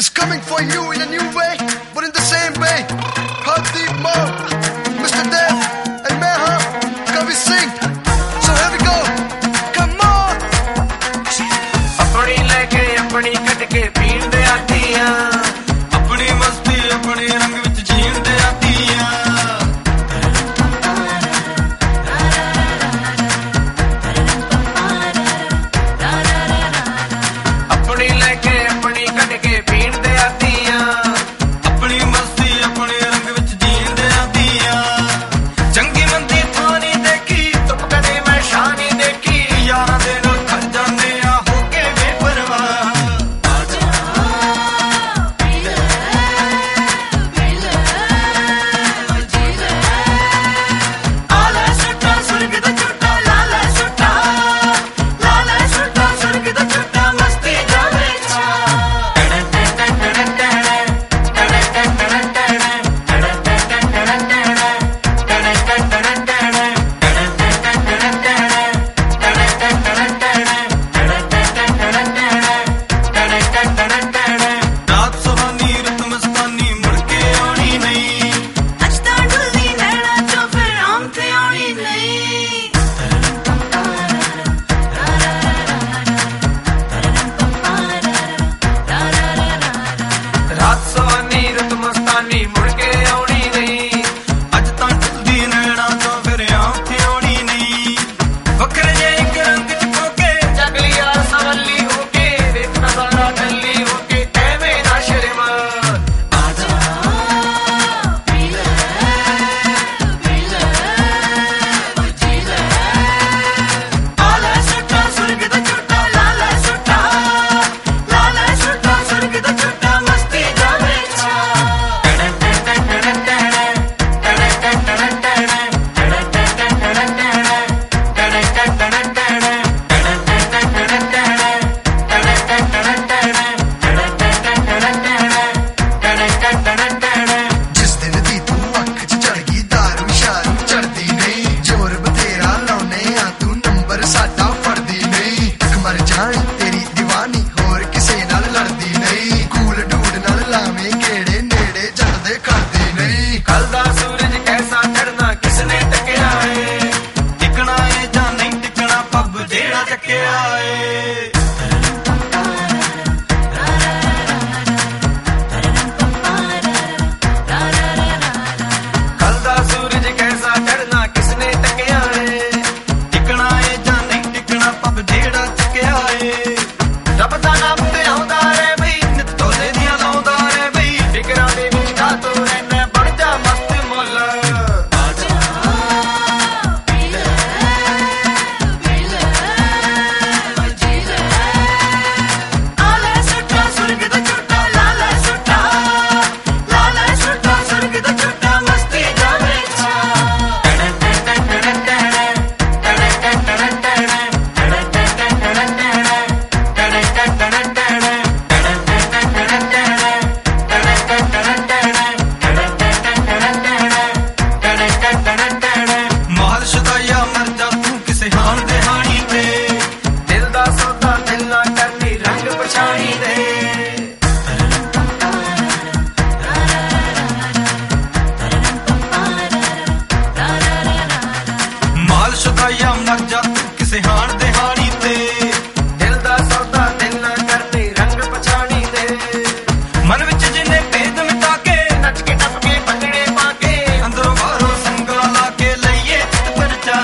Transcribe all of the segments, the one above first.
is coming for you in a new way, but in the same way. Hardeep Mo, Mr. Dev, and Meha, Kavi Singh. So here we go. Come on. अपनी लेके अपनी cut के पीण दे आतियां, अपनी मस्ती अपने रंग विच जीण दे आतियां। अपनी लेके अपनी कट के पीण दे आतियां, अपनी मस्ती अपने रंग विच जीण दे आतियां। चंगी मंदी थां नहीं देखी, तुप कदे मैं शाह नहीं देखी, यारां दे नाल खड़ जांदे आ होके बेपरवाह। आला सुट्टा सुर्ग दा झूठा, लाला सुट्टा सुर्ग दा झूठा, मस्ती जावे छा। रात सुहानी रुत मस्तानी मुड़ के आनी नहीं, अज तां डुलदी नैना चों फिर आम ते आनी नहीं। रात सुहानी रुत मस्तानी मुड़ के आनी नहीं, अज तां डुलदी नैना चों फिर आम ते आनी नहीं। वखरे जे इक रंग च खोके जगली आ सवली होके, देखना सारा गली होके ऐवें ना शर्मा। आला सुट्टा सुर्ग दा झूठा, लाला सुट्टा सुर्ग दा झूठा, मस्ती जावे छा। जिस दिन दी तू अख च चढ़ गई, दारू शारू चढ़दी नहीं। जोर बतेरा लाउने आ तू नंबर साडा फड़दी नहीं। अख मर जाए तेरी दीवानी, होर किसे नाल लड़दी नहीं। कूल डूड नाल लावें गेड़े, नेड़े जड़दे करदी नहीं। कल दा सूरज कैसा चढ़ना किसने टकिया है, टिकना है जां नहीं टिकना पब जेड़ा चकिया है। कल दा सूरज कैसा चढ़ना किसने टकिया है, टिकना है जां नहीं टिकना पब जेड़ा चकिया है। रब दा नाम ते आउंदा रे बई, नित्तोले दियां लाउंदा रे बई, फिकरां दे विच गा तू रहना बण जा मस्त मुੱਲ। आला सुट्टा सुर्ग दा झूठा, लाला सुट्टा सुर्ग दा झूठा, मस्ती जावे छा। ਮਾਲ ਸ਼ੁਦਾਇਆ ਮਰ ਜਾ ਤੂੰ ਕਿਸੇ ਹਾਣ ਦੇ ਹਾਣੀ ਤੇ, ਦਿਲ ਦਾ ਸੌਦਾ ਦਿਲ ਨਾ ਕਰਨੀ ਰੰਗ ਪਛਾਣੀ ਦੇ। ਮਾਲ ਸ਼ੁਦਾਇਆ ਮਰ ਜਾ ਤੂੰ ਕਿਸੇ ਹਾਣ ਦੇ ਹਾਣੀ ਤੇ, ਦਿਲ ਦਾ ਸੌਦਾ ਦਿਲ ਨਾ ਕਰਨੀ ਰੰਗ ਪਛਾਣੀ ਦੇ। ਮਨ ਵਿੱਚ ਜਿੰਨੇ ਭੇਦ ਮਿਟਾ ਕੇ, ਨੱਚ ਕੇ ਟੱਪ ਕੇ ਭੰਗੜੇ ਪਾ ਕੇ, ਅੰਦਰੋਂ ਬਾਹਰੋਂ ਸੰਗਲਾਂ ਲਾ ਕੇ ਲਈਏ ਚਿੱਤ ਪਰਚਾ।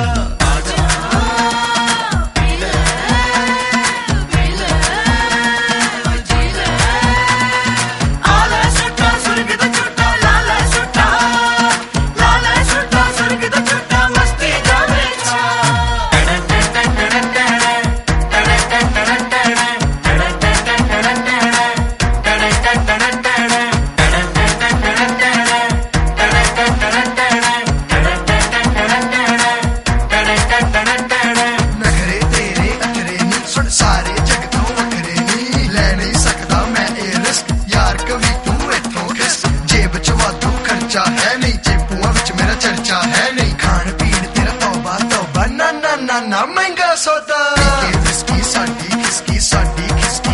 ਆਲਾ ਸੁੱਟਾ ਸੁਰਗ ਦਾ ਝੂਠਾ, ਲਾਲਾ ਸੁੱਟਾ ਸੁਰਗ ਦਾ ਝੂਠਾ, ਮਸਤੀ ਜਾਵੇ ਛਾ। ਨਖਰੇ ਤੇਰੇ ਅਖਰੇ ਨੀ, ਸੁਣ ਸਾਰੇ ਜਗ ਤੋਂ ਵੱਖਰੇ ਨੀ। ਲੈ ਨਹੀਂ ਸਕਦਾ ਮੈਂ ਇਹ ਰਿਸਕ, ਯਾਰ ਕਵੀ ਤੂੰ ਇੱਥੋਂ ਖਿਸ। ਜੇਬ ਚ ਵਾਧੂ ਖਰਚਾ ਹੈ ਨਹੀਂ, ਜੇਬੂਆਂ ਵਿੱਚ ਮੇਰਾ ਚਰਚਾ ਹੈ ਨਹੀਂ। ਖਾਣ ਪੀਣ ਤੇਰਾ ਤੌਬਾ ਤੌਬਾ, ਨਾ ਨਾ ਨਾ ਨਾ ਮਹਿੰਗਾ ਸੌਦਾ। ਪੀ ਕੇ ਵਿਸਕੀ ਸਾਡੀ ਖਿਸਕੀ, ਸਾਡੀ ਖਿਸਕੀ